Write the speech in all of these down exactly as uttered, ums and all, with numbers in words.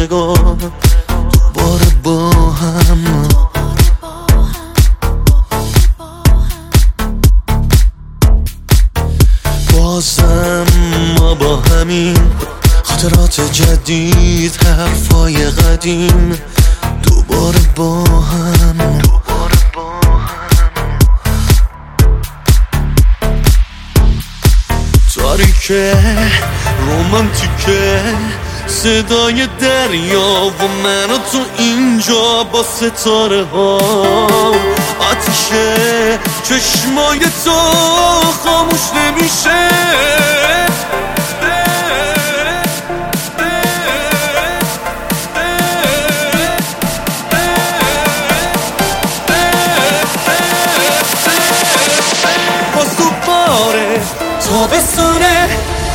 روزگار دوباره با هم. بازم ما با همین خاطرات جدید، حرفای قدیم، دوباره با هم. تاریکه رومانتیکه، صدای دریا و من و تو اینجا با ستاره ها. آتیشه چشمای تو خاموش نمیشه. باز دوباره تابستونه.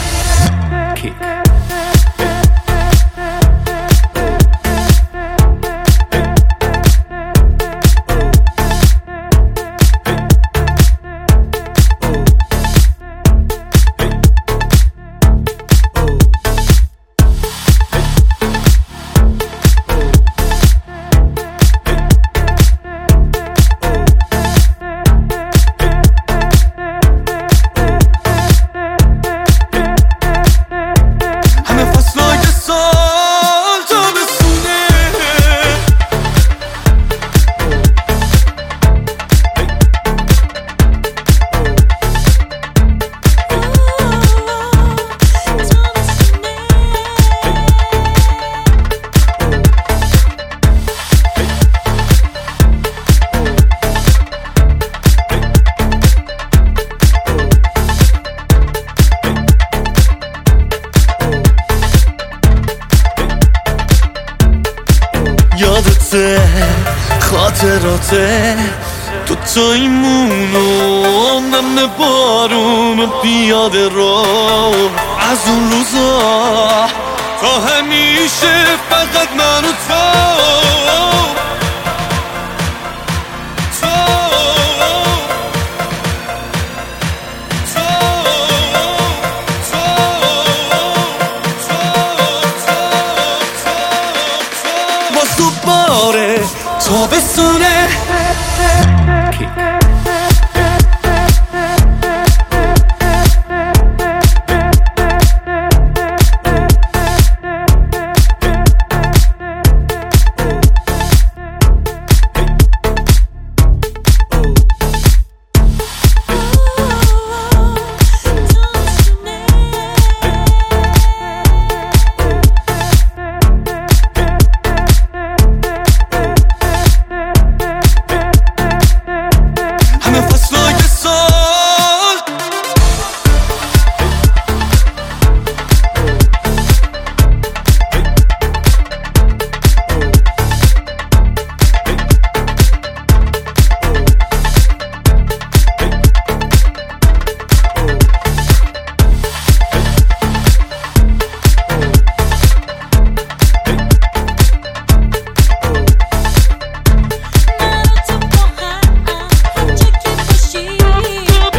یادته خاطراته دوتاییمون و نم بارون و پیاده رو، از اون روزا تا همیشه فقط من و تو. دوباره تابستونه.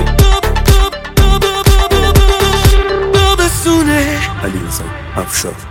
علیرضا افشار.